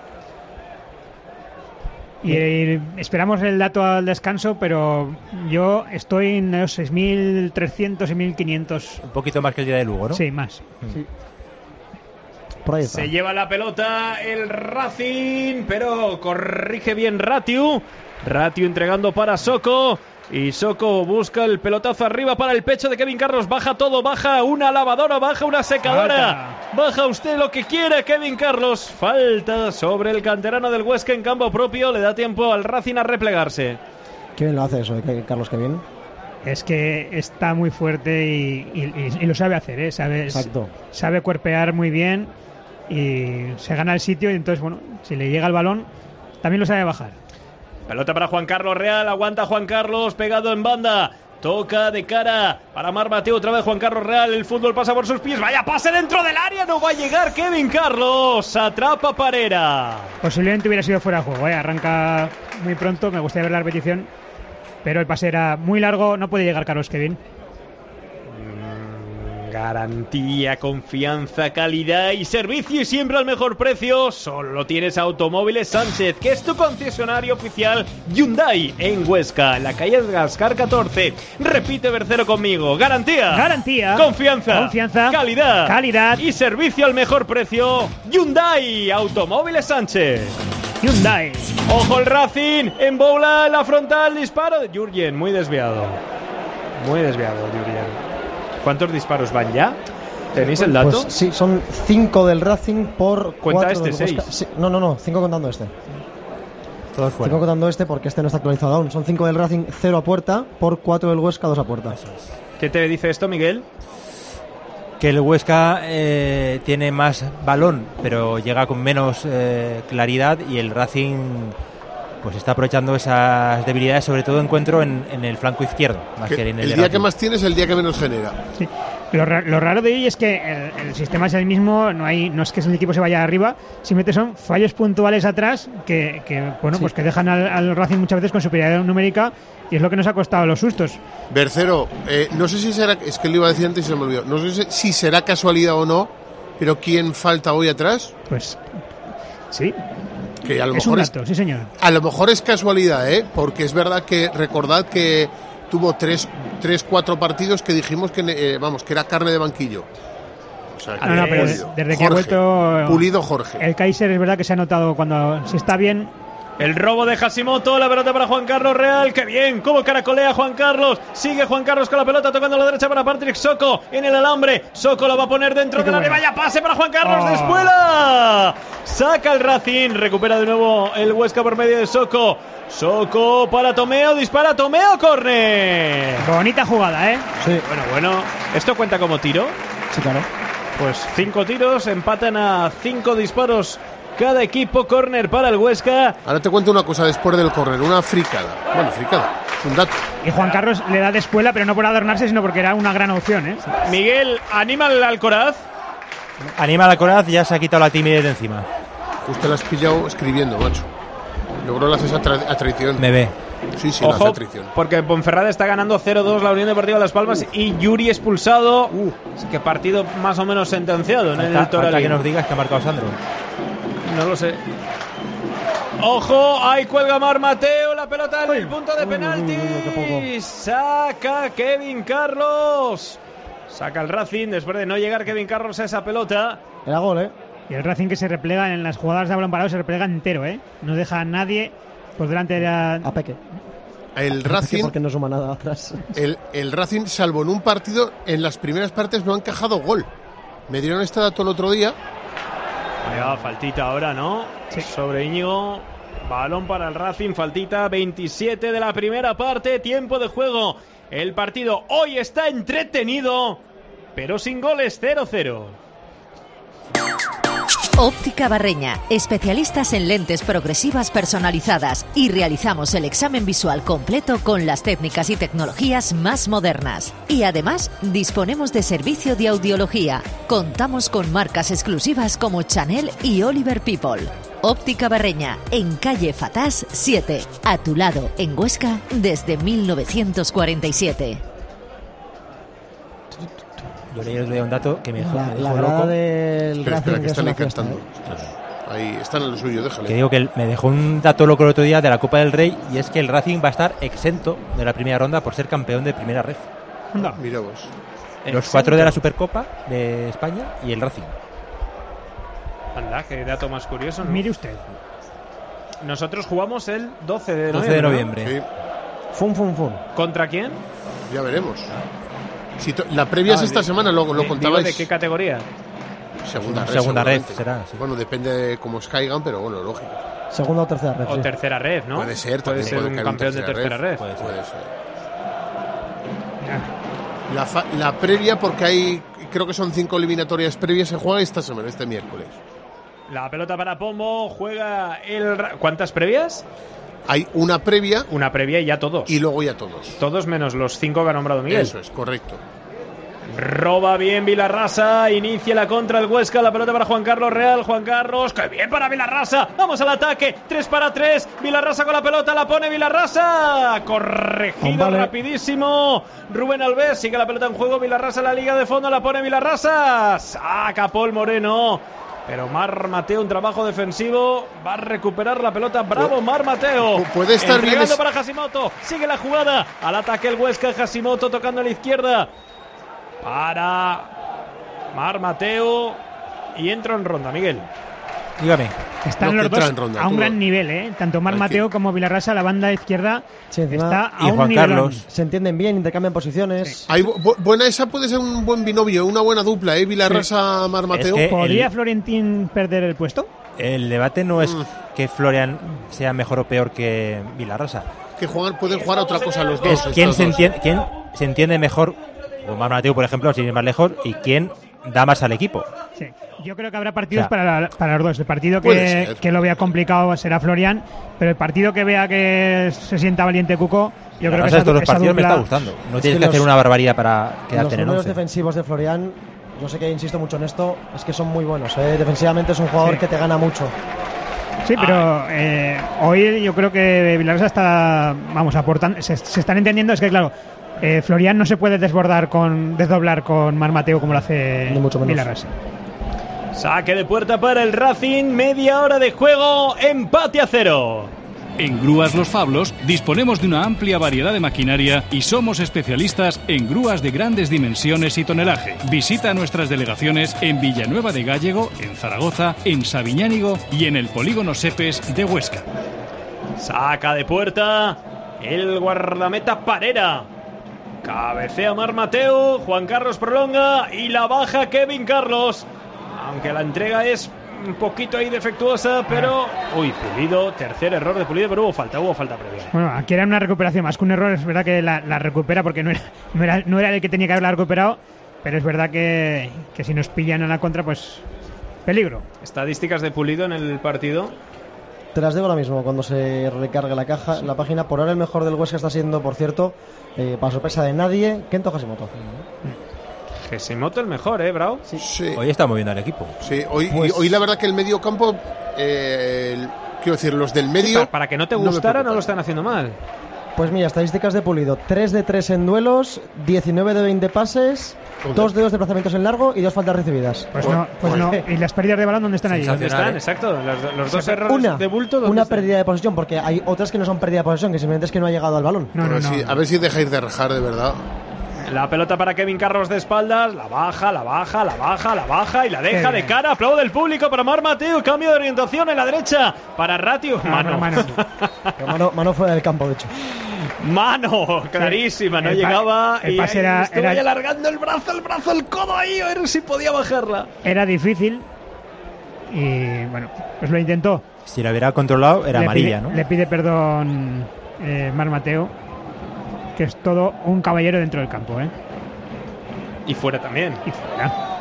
Y esperamos el dato al descanso, pero yo estoy en los 6.300 y 1.500. Un poquito más que el día de Lugo, ¿no? Sí, más. Sí. Por ahí está. Se lleva la pelota el Racing, pero corrige bien Ratiu. Ratiu entregando para Soko. Y Soko busca el pelotazo arriba para el pecho de Kevin Carlos. Baja todo, baja una lavadora, baja una secadora. Baja usted lo que quiera, Kevin Carlos. Falta sobre el canterano del Huesca en campo propio. Le da tiempo al Racing a replegarse. Qué bien lo hace eso, Carlos, qué bien. Es que está muy fuerte y lo sabe hacer, Exacto. Sabe cuerpear muy bien y se gana el sitio. Y entonces, bueno, si le llega el balón, también lo sabe bajar. Pelota para Juan Carlos Real, aguanta Juan Carlos, pegado en banda, toca de cara para Mar Mateo, otra vez Juan Carlos Real, el fútbol pasa por sus pies, vaya pase dentro del área, no va a llegar Kevin Carlos, atrapa Parera. Posiblemente hubiera sido fuera de juego, arranca muy pronto, me gustaría ver la repetición, pero el pase era muy largo, no puede llegar Carlos Kevin. Garantía, confianza, calidad y servicio y siempre al mejor precio. Solo tienes Automóviles Sánchez, que es tu concesionario oficial Hyundai en Huesca, en la calle Gascar 14. Repite Bercero conmigo. Garantía. Confianza. Calidad. Y servicio al mejor precio. Hyundai. Automóviles Sánchez. Hyundai. Ojo el Racing. En bola, la frontal, disparo de Jurgen. Muy desviado, Jurgen. ¿Cuántos disparos van ya? ¿Tenéis el dato? Pues sí, son 5 del Racing por 4 ¿Cuenta del Huesca. 6? Sí, no, 5 contando este. Todos fuera. 5 contando porque este no está actualizado aún. Son 5 del Racing, 0 a puerta, por 4 del Huesca, 2 a puerta. ¿Qué te dice esto, Miguel? Que el Huesca tiene más balón, pero llega con menos claridad, y el Racing pues está aprovechando esas debilidades. Sobre todo encuentro en el flanco izquierdo. Más que en el día que más tiene es el día que menos genera. Sí. Lo raro de hoy es que el sistema es el mismo, no es que el equipo se vaya arriba, simplemente son fallos puntuales atrás que pues que dejan al Racing muchas veces con superioridad numérica, y es lo que nos ha costado los sustos. Bercero, no sé si será, es que lo iba a decir antes y se me olvidó, no sé si será casualidad o no, pero ¿quién falta hoy atrás? Pues sí. Que a lo es mejor un dato, sí señor. A lo mejor es casualidad, porque es verdad que recordad que tuvo 3-4 partidos que dijimos que que era carne de banquillo. O sea, pero desde Jorge, que ha vuelto Pulido Jorge. El Kaiser, es verdad que se ha notado cuando si está bien. El robo de Hashimoto, la pelota para Juan Carlos Real, ¡qué bien! ¡Cómo caracolea Juan Carlos! Sigue Juan Carlos con la pelota, tocando a la derecha para Patrick Soko, en el alambre, Soko lo va a poner dentro de la área, vaya pase para Juan Carlos, de espuela, saca el Racing, recupera de nuevo el Huesca por medio de Soko, Soko para Tomeo, dispara Tomeo, córner. Bonita jugada, Sí. Bueno, ¿esto cuenta como tiro? Sí, claro. Pues 5 tiros, empatan a 5 disparos cada equipo, córner para el Huesca. Ahora te cuento una cosa después del córner, una fricada. Bueno, fricada, es un dato. Y Juan Carlos le da de espuela, pero no por adornarse, sino porque era una gran opción, Miguel, anima al Alcoraz. Anima al Alcoraz, ya se ha quitado la timidez de encima. Justo la has pillado escribiendo, macho. Yo creo que lo haces a traición. Me ve. Sí, Ojo, lo hace a traición. porque Ponferrada está ganando 0-2 la Unión Deportiva Las Palmas y Yuri expulsado. Así que partido más o menos sentenciado en el Toralín. Falta que nos digas que ha marcado Sandro. No lo sé. Ojo, ahí cuelga Mar Mateo, la pelota en el punto de penalti. Saca Kevin Carlos. Saca el Racing después de no llegar Kevin Carlos a esa pelota. Era gol, Y el Racing, que se replega en las jugadas de balón parado, se replega entero, No deja a nadie por delante de la... A Peque. El Racing, porque no suma nada atrás. El Racing, salvo en un partido, en las primeras partes no ha encajado gol. Me dieron este dato el otro día. Faltita ahora, ¿no? Sí. Sobre Íñigo. Balón para el Racing, faltita 27 de la primera parte, tiempo de juego. El partido hoy está entretenido, pero sin goles, 0-0. Óptica Barreña, especialistas en lentes progresivas personalizadas, y realizamos el examen visual completo con las técnicas y tecnologías más modernas. Y además, disponemos de servicio de audiología. Contamos con marcas exclusivas como Chanel y Oliver People. Óptica Barreña, en calle Fatás 7, a tu lado, en Huesca, desde 1947. Yo leí un dato que me dejó, la grada del Racing, que están ahí cantando. Ahí están en lo suyo, déjale. Que digo que me dejó un dato loco el otro día de la Copa del Rey, y es que el Racing va a estar exento de la primera ronda por ser campeón de primera ref. Mira vos. Los 4 de la Supercopa de España y el Racing. Anda, qué dato más curioso, ¿no? Mire usted. Nosotros jugamos el 12 de noviembre. 12 de noviembre. Sí. Fun. ¿Contra quién? Ya veremos. Si la previa es esta semana, lo contabais. ¿De qué categoría? Segunda red será. Sí. Bueno, depende de cómo os caigan, pero bueno, lógico. Segunda o tercera red. O tercera red, ¿no? Puede ser, puede ser un campeón de tercera red. Puede ser. La previa, porque hay, creo que son 5 eliminatorias previas, se juega esta semana, este miércoles. La pelota para Pombo, juega el... ¿Cuántas previas? Hay una previa. Una previa y ya todos. Y luego ya todos. Todos menos los 5 que ha nombrado Miguel. Eso es, correcto. Roba bien Vilarrasa, inicia la contra el Huesca, la pelota para Juan Carlos Real, Juan Carlos, ¡qué bien para Vilarrasa! Vamos al ataque, 3-3, Vilarrasa con la pelota, la pone Vilarrasa, corregido rapidísimo, Rubén Alves, sigue la pelota en juego, Vilarrasa en la liga de fondo, la pone Vilarrasa, saca Paul Moreno, pero Mar Mateo, un trabajo defensivo, va a recuperar la pelota, bravo Mar Mateo, puede estar bien para Hashimoto, sigue la jugada, al ataque el Huesca, Hashimoto tocando a la izquierda, para Mar Mateo y entra en ronda, Miguel. Dígame. Están los dos a un gran nivel, Tanto Mar Mateo como Vilarrasa, la banda izquierda, está a un Juan nivel. Carlos. Se entienden bien, intercambian posiciones. Sí. Esa puede ser un buen binomio, una buena dupla, Vilarrasa, Mar Mateo. ¿Podría Florentín perder el puesto? El debate no es que Florian sea mejor o peor que Vilarrasa. Que pueden jugar a otra cosa los dos. ¿Quién se entiende mejor, como Mar Mateu, por ejemplo, sin ir más lejos, y quién da más al equipo? Sí. Yo creo que habrá partidos para los dos. El partido que lo vea complicado será Florian, pero el partido que vea que se sienta valiente Cuco, yo creo que estos dos partidos me está gustando. No tienes que hacer una barbaridad para quedarte en el 11. Los números defensivos de Florian, yo sé que insisto mucho en esto, es que son muy buenos. Defensivamente es un jugador que te gana mucho. Sí, pero hoy yo creo que Vilarrasa está, aportando, se están entendiendo. Es que claro, Florian no se puede desbordar desdoblar con Mar Mateu como lo hace Vilarrasa. Saque de puerta para el Racing, media hora de juego, empate a 0. En Grúas Los Fablos disponemos de una amplia variedad de maquinaria y somos especialistas en grúas de grandes dimensiones y tonelaje. Visita nuestras delegaciones en Villanueva de Gállego, en Zaragoza, en Sabiñánigo y en el Polígono Sepes de Huesca. Saca de puerta el guardameta Parera. Cabecea Mar Mateu, Juan Carlos prolonga y la baja Kevin Carlos. Aunque la entrega es un poquito ahí defectuosa, pero... Uy, Pulido, tercer error de Pulido, pero hubo falta previa. Bueno, aquí era una recuperación, más que un error, es verdad que la recupera porque no era el que tenía que haberla recuperado, pero es verdad que si nos pillan a la contra, pues peligro. ¿Estadísticas de Pulido en el partido? Te las digo ahora mismo, cuando se recargue la página. Por ahora el mejor del Huesca está siendo, por cierto, para sorpresa de nadie, Kento Hashimoto. Hashimoto el mejor, Bravo. Sí. Hoy está moviendo al equipo. Sí, hoy la verdad que el medio campo, quiero decir, los del medio... Para que no te gustara, no lo están haciendo mal. Pues mira, estadísticas de Pulido: 3 de 3 en duelos, 19 de 20 pases, 2 de 2 desplazamientos en largo y 2 faltas recibidas. Pues no. ¿Y las pérdidas de balón dónde están ahí? ¿Dónde están? Exacto. Los dos errores de bulto. Una pérdida de posesión, porque hay otras que no son pérdida de posesión, que simplemente es que no ha llegado al balón. A ver si dejáis de rajar de verdad. La pelota para Kevin Carlos de espaldas, la baja y la deja de cara. Aplaude el público para Mar Mateu. Cambio de orientación en la derecha para Ratio. Mano fuera del campo, de hecho. Mano, clarísima, no llegaba. El pase estuvo ahí alargando el brazo, el codo ahí, a ver si podía bajarla. Era difícil y bueno, pues lo intentó. Si lo hubiera controlado, era amarilla, ¿no? Le pide perdón Mar Mateu, que es todo un caballero dentro del campo, Y fuera también. Y fuera.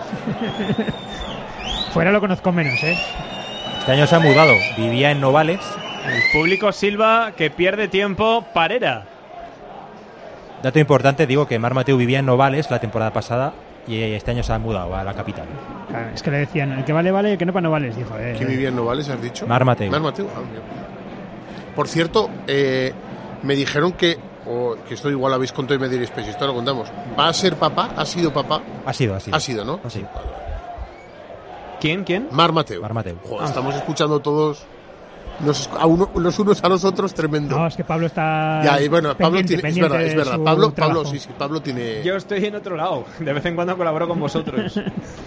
Fuera lo conozco menos, Este año se ha mudado. Vivía en Novales. El público silba que pierde tiempo Parera. Dato importante, digo que Mar Mateu vivía en Novales la temporada pasada y este año se ha mudado a la capital. Claro, es que le decían, el que vale, el que no para no vales, dijo. ¿Quién vivía en Novales, has dicho? Mar Mateu. Por cierto, me dijeron que esto igual habéis contado y me diréis, pues esto lo contamos. ¿Va a ser papá? ¿Ha sido papá? Ha sido, ¿no? Sí. ¿Quién? Mar Mateu. Joder, estamos escuchando todos los unos a los otros, tremendo. No, es que Pablo está... Pablo tiene... Es verdad. Pablo tiene... Yo estoy en otro lado. De vez en cuando colaboro con vosotros.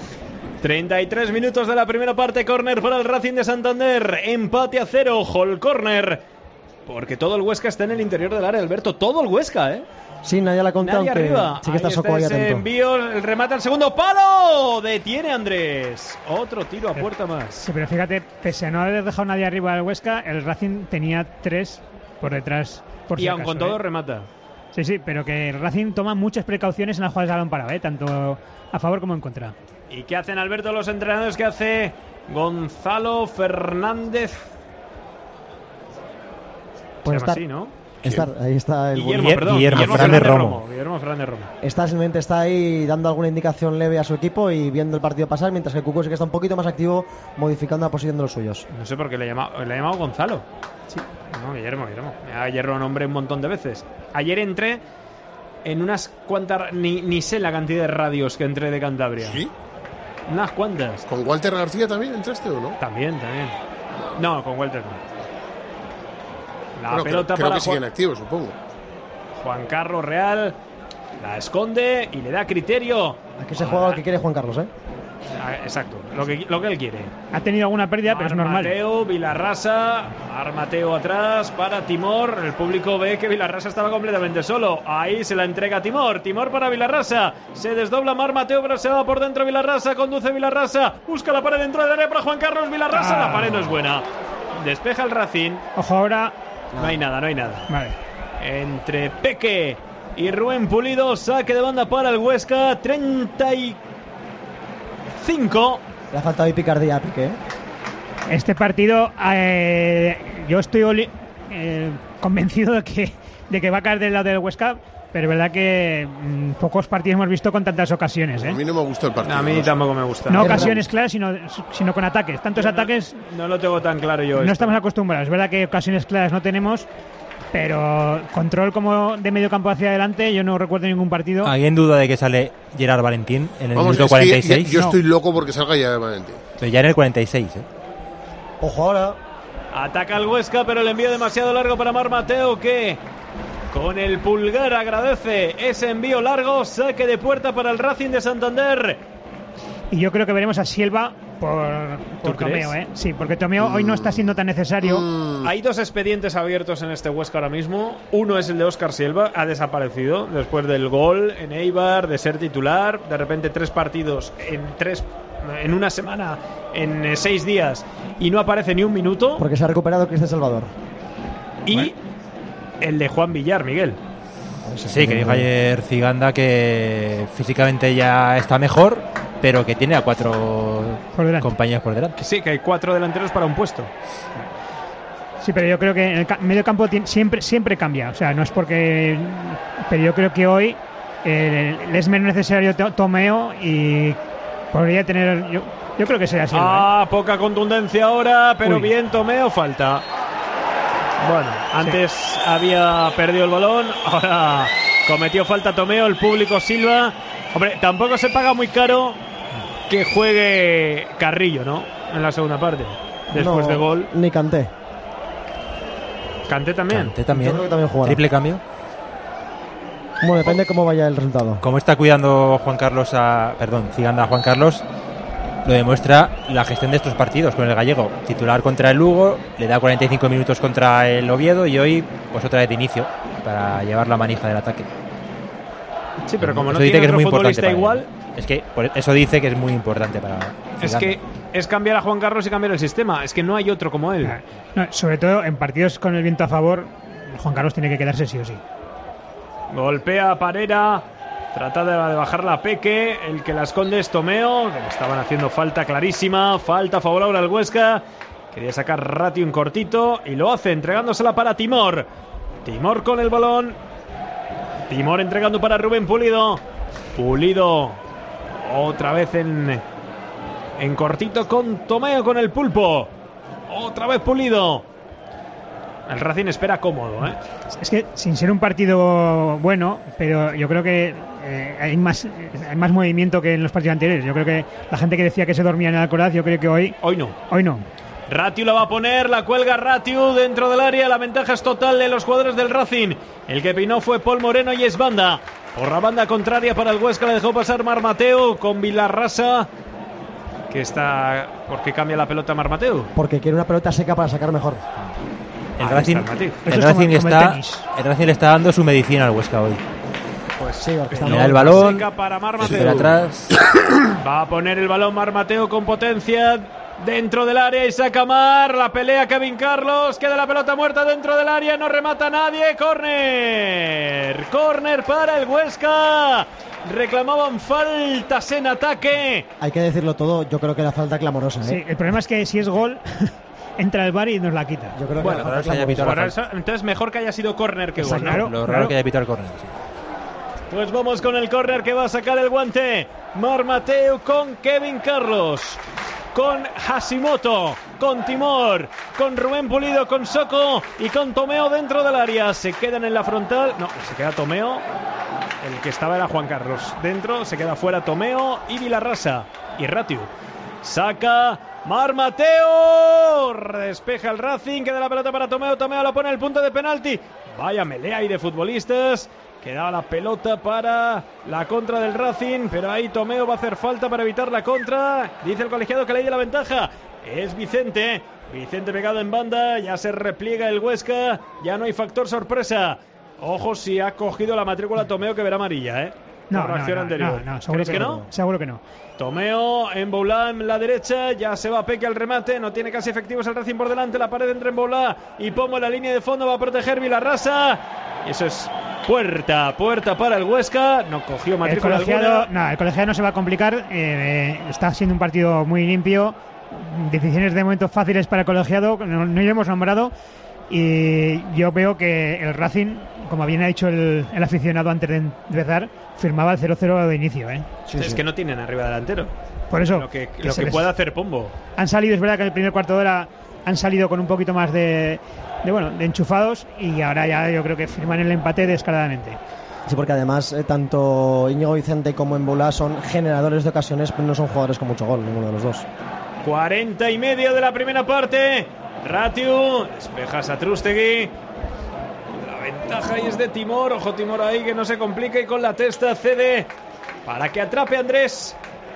33 minutos de la primera parte. Córner para el Racing de Santander. Empate a 0. Hall córner. Porque todo el Huesca está en el interior del área, Alberto. Todo el Huesca, Sí, nadie la contado, aunque arriba. Sí que está Soco ahí atento. Envío, el remate al segundo palo. Detiene Andrés. Otro tiro a puerta más. Sí, pero fíjate, pese a no haber dejado nadie arriba del Huesca, el Racing tenía 3 por detrás. Y aun con todo remata. Sí, pero que el Racing toma muchas precauciones en las jugadas de balón parado, tanto a favor como en contra. ¿Y qué hacen, Alberto, los entrenadores? ¿Qué hace Gonzalo Fernández? Pues así, ¿no? Ahí está el Guillermo Fernández Romo. Está ahí dando alguna indicación leve a su equipo y viendo el partido pasar, mientras que Cuco sí que está un poquito más activo modificando la posición de los suyos. No sé por qué le he llamado Gonzalo. Sí. No, Guillermo. Guillermo nombré un montón de veces. Ayer entré en unas cuantas, ni sé la cantidad de radios que entré de Cantabria. ¿Sí? Unas cuantas. ¿Con Walter García también entraste o no? También. No, con Walter no. La pelota creo para que siguen activos, supongo. Juan Carlos Real la esconde y le da criterio. Aquí se juega lo que quiere Juan Carlos, Exacto, lo que él quiere. Ha tenido alguna pérdida, pero es normal. Mateu, Vilarrasa, Mateu atrás para Timor. El público ve que Vilarrasa estaba completamente solo. Ahí se la entrega a Timor. Timor para Vilarrasa. Se desdobla Mar Mateu, pero se va por dentro Vilarrasa. Conduce Vilarrasa. Busca la pared dentro del área para Juan Carlos Vilarrasa. La pared no es buena. despeja el Racing. Ojo ahora. No hay nada. Vale. Entre Peque y Rubén Pulido, saque de banda para el Huesca, 35. Le ha faltado ahí picardía a Piqué. Este partido, yo estoy convencido de que va a caer del lado del Huesca, pero es verdad que pocos partidos hemos visto con tantas ocasiones. A mí no me gusta el partido. A mí tampoco me gusta. No ocasiones claras, sino con ataques. Tantos ataques. No lo tengo tan claro yo. No estamos acostumbrados. Es verdad que ocasiones claras no tenemos, pero control como de medio campo hacia adelante, yo no recuerdo ningún partido. ¿Alguien duda de que sale Gerard Valentín en el minuto 46? Yo estoy loco porque salga Gerard Valentín. Pero ya en el 46, Ojo ahora. Ataca el Huesca, pero el envío demasiado largo para Mar Mateo, que con el pulgar agradece ese envío largo. Saque de puerta para el Racing de Santander. Y yo creo que veremos a Silva por Tomeo, Sí, porque Tomeo hoy no está siendo tan necesario. Hay dos expedientes abiertos en este Huesca ahora mismo. Uno es el de Óscar Silva, ha desaparecido después del gol en Eibar, de ser titular. De repente 3 partidos en una semana, en 6 días, y no aparece ni un minuto. Porque se ha recuperado Cristian Salvador. Y el de Juan Villar, Miguel. Sí, que dijo ayer Ziganda que físicamente ya está mejor, pero que tiene a 4 compañeros por delante. Sí, que hay 4 delanteros para un puesto. Sí, pero yo creo que en el medio campo siempre cambia. O sea, no es porque... Pero yo creo que hoy le es menos necesario Tomeo y podría tener... Yo creo que será así. Poca contundencia ahora, pero bien Tomeo, falta. Bueno, antes había perdido el balón, ahora cometió falta Tomeo, el público Silva. Hombre, tampoco se paga muy caro que juegue Carrillo, ¿no? En la segunda parte, después de gol. Ni Kanté. Kanté también. Yo creo que también jugará. Triple cambio. Bueno, depende cómo vaya el resultado. Como está cuidando Ziganda a Juan Carlos, lo demuestra la gestión de estos partidos con el gallego. Titular contra el Lugo, le da 45 minutos contra el Oviedo y hoy pues otra vez de inicio para llevar la manija del ataque. Sí, pero como eso no dice tiene que es muy futbolista importante igual... Es que eso dice que es muy importante para Ziganda. Es que es cambiar a Juan Carlos y cambiar el sistema. Es que no hay otro como él. No, sobre todo en partidos con el viento a favor, Juan Carlos tiene que quedarse sí o sí. Golpea a Parera, trata de bajar la Peque, el que la esconde es Tomeo, que le estaban haciendo falta clarísima, falta favorable al Huesca, quería sacar Ratio en cortito y lo hace entregándosela para Timor. Timor con el balón, Timor entregando para Rubén Pulido, Pulido otra vez en cortito con Tomeo con el pulpo, otra vez Pulido. El Racing espera cómodo, Es que sin ser un partido bueno, pero yo creo que hay más movimiento que en los partidos anteriores. Yo creo que la gente que decía que se dormía en el Alcoraz, yo creo que hoy no. Ratio la va a poner, la cuelga Ratio dentro del área. La ventaja es total de los jugadores del Racing. El que pinó fue Paul Moreno y es banda. Por la banda contraria para el Huesca la dejó pasar Mar Mateo con Vilarrasa. Que está... ¿Por qué cambia la pelota Mar Mateo? Porque quiere una pelota seca para sacar mejor. El Racing le está dando su medicina al Huesca hoy. Pues sí, le da el balón, para Mar Mateo. Atrás. Va a poner el balón Mar Mateo con potencia dentro del área y saca Mar. La pelea Kevin Carlos, queda la pelota muerta dentro del área, no remata nadie. Córner para el Huesca. Reclamaban faltas en ataque. Hay que decirlo todo, yo creo que la falta clamorosa. Sí, el problema es que si es gol entra el VAR y nos la quita. Yo creo que entonces mejor que haya sido córner que gol, ¿no? Lo raro que haya pitado el córner. Sí. Pues vamos con el córner que va a sacar el guante Mar Mateo con Kevin Carlos, con Hashimoto, con Timor, con Rubén Pulido, con Soko y con Tomeo dentro del área. Se quedan en la frontal. No, se queda Tomeo. El que estaba era Juan Carlos. Dentro se queda fuera Tomeo y Vilarrasa y Ratio. Saca Mar Mateo, despeja el Racing, queda la pelota para Tomeo. Tomeo la pone en el punto de penalti. Vaya melea ahí de futbolistas. Quedaba la pelota para la contra del Racing, pero ahí Tomeo va a hacer falta para evitar la contra. Dice el colegiado que le dio la ventaja. Es Vicente pegado en banda, ya se repliega el Huesca, ya no hay factor sorpresa. Ojo si ha cogido la matrícula Tomeo, que verá amarilla, No, por la acción anterior. No, seguro que no. Seguro que no. Tomeo, Emboulá en la derecha, ya se va Peque al remate, no tiene casi efectivos el Racing por delante, la pared entre Emboulá y Pombo en la línea de fondo, va a proteger Vilarrasa, y eso es puerta para el Huesca, no cogió matrícula alguna. El colegiado no se va a complicar, está siendo un partido muy limpio, decisiones de momento fáciles para el colegiado, no lo hemos nombrado, y yo veo que el Racing, como bien ha dicho el aficionado antes de empezar, firmaba el 0-0 de inicio. Es que no tienen arriba delantero. Por eso. Lo que puede hacer Pombo. Han salido, es verdad que en el primer cuarto de hora han salido con un poquito más de enchufados, y ahora ya yo creo que firman el empate descaradamente. Sí, porque además tanto Íñigo Vicente como Emboulá son generadores de ocasiones, pero no son jugadores con mucho gol, ninguno de los dos. 40 y medio de la primera parte. Ratiu, despeja Satrústegui. La ventaja ahí es de Timor. Ojo Timor ahí que no se complica y con la testa cede para que atrape a Andrés.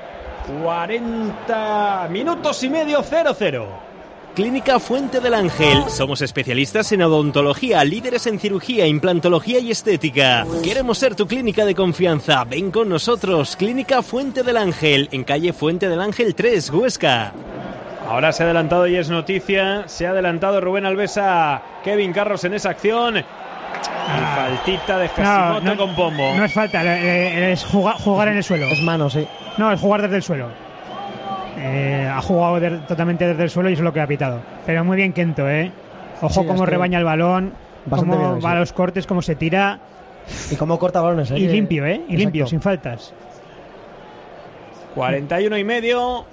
40 minutos y medio, 0-0. Clínica Fuente del Ángel. Somos especialistas en odontología, líderes en cirugía, implantología y estética. Queremos ser tu clínica de confianza. Ven con nosotros. Clínica Fuente del Ángel, en calle Fuente del Ángel 3, Huesca. Ahora se ha adelantado y es noticia. Se ha adelantado Rubén Alves a Kevin Carlos en esa acción. Y faltita de Casimoto con Pombo. No es falta, es jugar en el suelo. Es mano, sí. No, es jugar desde el suelo. Ha jugado totalmente desde el suelo y eso es lo que ha pitado. Pero muy bien Kento, Ojo sí, cómo rebaña el balón, cómo bien, va a los cortes, cómo se tira. Y cómo corta balones, Y limpio, Y limpio, sin faltas. 41 y medio.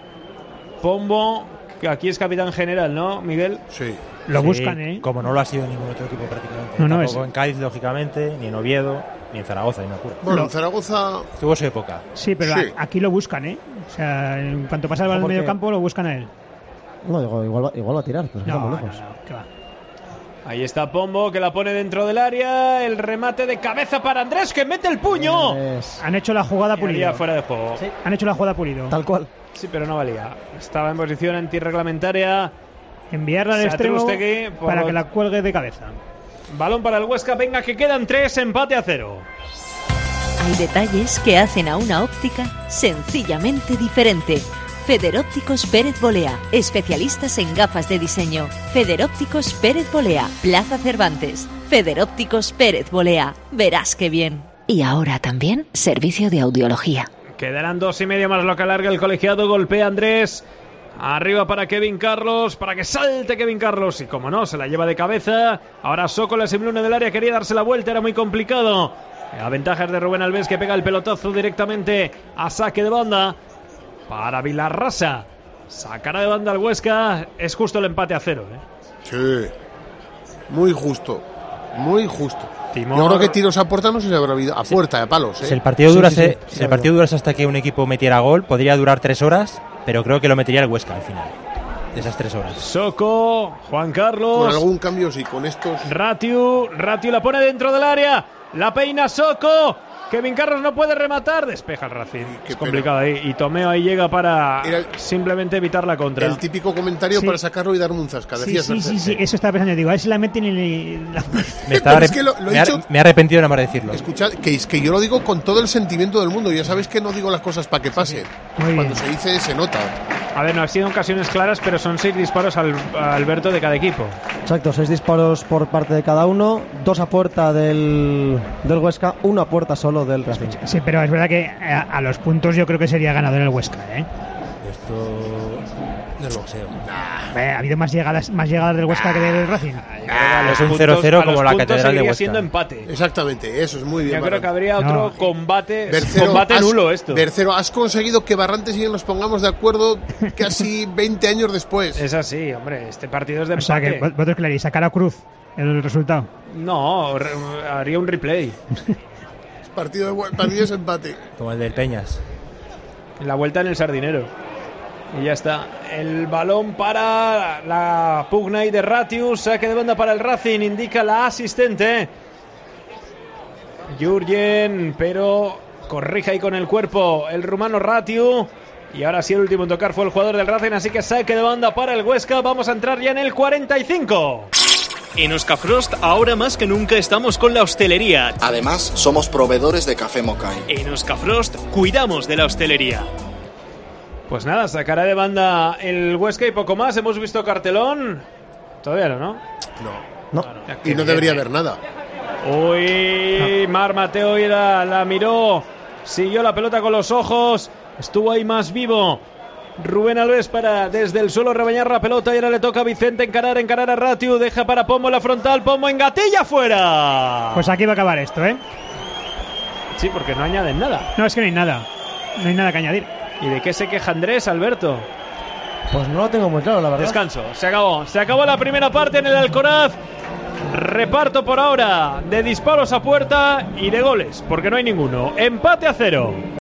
Pombo, que aquí es capitán general, ¿no, Miguel? Sí. Lo buscan, Como no lo ha sido en ningún otro equipo prácticamente. Tampoco en Cádiz, lógicamente, ni en Oviedo, ni en Zaragoza, ni en Apura. Bueno, en Zaragoza tuvo su época. Sí, pero aquí lo buscan, O sea, en cuanto pasa el balón en medio campo, lo buscan a él. No, igual va a tirar, pero está muy lejos. ¿Qué va? Ahí está Pombo, que la pone dentro del área. El remate de cabeza para Andrés, que mete el puño. Han hecho la jugada Pulido. Fuera de juego. Sí. Han hecho la jugada Pulido. Tal cual. Sí, pero no valía. Estaba en posición antirreglamentaria. Enviarla al extremo para que la cuelgue de cabeza. Balón para el Huesca. Venga, que quedan 3, empate a 0. Hay detalles que hacen a una óptica sencillamente diferente. Federópticos Pérez Bolea, especialistas en gafas de diseño. Federópticos Pérez Bolea, Plaza Cervantes. Federópticos Pérez Bolea, verás qué bien. Y ahora también servicio de audiología. Quedarán 2:30 más lo que alarga el colegiado. Golpea Andrés. Arriba para Kevin Carlos, para que salte Kevin Carlos. Y como no, se la lleva de cabeza. Ahora Soko, la Simlune del área, quería darse la vuelta, era muy complicado. La ventaja es de Rubén Alves, que pega el pelotazo directamente a saque de banda para Vilarrasa. Sacará de banda al Huesca. Es justo el empate a 0. Sí, muy justo. Muy justo. Timor. Yo creo que tiros a puerta no se le habrá habido. A puerta, de palos. Si el partido durase, si el partido durase hasta que un equipo metiera gol, podría durar 3 horas, pero creo que lo metería el Huesca al final de esas 3 horas. Soko, Juan Carlos. Con algún cambio, sí, con estos. Ratiu la pone dentro del área. La peina Soko. Kevin Carlos no puede rematar. Despeja el Racing. Es complicado ahí. Y Tomeo ahí llega para simplemente evitar la contra. El típico comentario para sacarlo y darle un zasca. Decías sí. Eso estaba pensando. Digo, a ver si la meten y me he arrepentido de no decirlo. Escuchad, que yo lo digo con todo el sentimiento del mundo. Ya sabéis que no digo las cosas para que pasen. Cuando se dice, se nota. A ver, no ha sido ocasiones claras, pero son 6 disparos a Alberto de cada equipo. Exacto, 6 disparos por parte de cada uno, 2 a puerta del Huesca, 1 a puerta solo del Racing. Sí, pero es verdad que a los puntos yo creo que sería ganador el Huesca, Esto del boxeo. Ha habido más llegadas del Huesca que del Racing. Es un 0-0 como la catedral de Huesca. Siendo empate. Exactamente, eso es muy bien. Yo creo que habría otro combate nulo esto. Bercero, has conseguido que Barrantes y yo nos pongamos de acuerdo casi 20 años después. Es así, hombre, este partido es de empate. O sea, que vosotros que le haréis, sacar a Cruz el resultado. No, haría un replay. Partido es empate. Como el del Peñas. La vuelta en el Sardinero. Y ya está. El balón para la pugna de Ratiu. Saque de banda para el Racing. Indica la asistente. Jurgen, pero corrige ahí con el cuerpo el rumano Ratiu. Y ahora sí, el último en tocar fue el jugador del Racing. Así que saque de banda para el Huesca. Vamos a entrar ya en el 45. En Oscafrost ahora más que nunca estamos con la hostelería. Además, somos proveedores de café Mokai. En Oscafrost cuidamos de la hostelería. Pues nada, sacará de banda el Huesca y poco más. Hemos visto cartelón. Todavía no. No. Y no debería haber nada. Uy, Mar Mateo la miró, siguió la pelota con los ojos, estuvo ahí más vivo Rubén Alves para desde el suelo rebañar la pelota y ahora le toca a Vicente encarar a Ratiu, deja para Pombo la frontal, Pombo engatilla fuera. Pues aquí va a acabar esto, ¿eh? Sí, porque no añaden nada. No, es que no hay nada que añadir. ¿Y de qué se queja Andrés, Alberto? Pues no lo tengo muy claro, la verdad. Descanso, se acabó la primera parte en el Alcoraz. Reparto por ahora de disparos a puerta y de goles, porque no hay ninguno. Empate a 0.